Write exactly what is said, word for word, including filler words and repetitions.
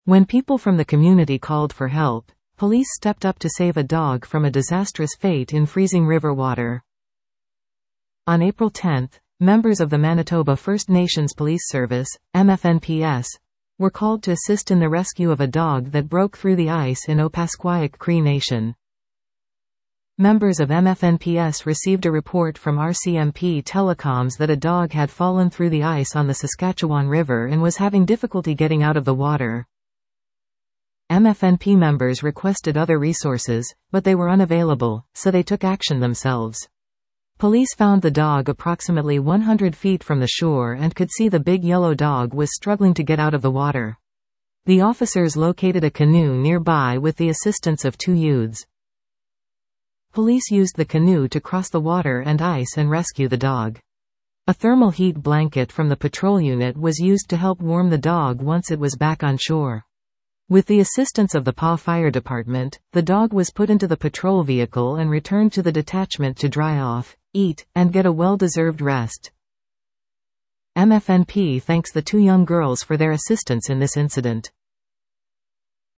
When people from the community called for help, police stepped up to save a dog from a disastrous fate in freezing river water. On April tenth, members of the Manitoba First Nations Police Service, M F N P S, were called to assist in the rescue of a dog that broke through the ice in Opaskwayak Cree Nation. Members of M F N P S received a report from R C M P Telecoms that a dog had fallen through the ice on the Saskatchewan River and was having difficulty getting out of the water. M F N P members requested other resources, but they were unavailable, so they took action themselves. Police found the dog approximately one hundred feet from the shore and could see the big yellow dog was struggling to get out of the water. The officers located a canoe nearby with the assistance of two youths. Police used the canoe to cross the water and ice and rescue the dog. A thermal heat blanket from the patrol unit was used to help warm the dog once it was back on shore. With the assistance of the P A Fire Department, the dog was put into the patrol vehicle and returned to the detachment to dry off, eat, and get a well-deserved rest. M F N P thanks the two young girls for their assistance in this incident.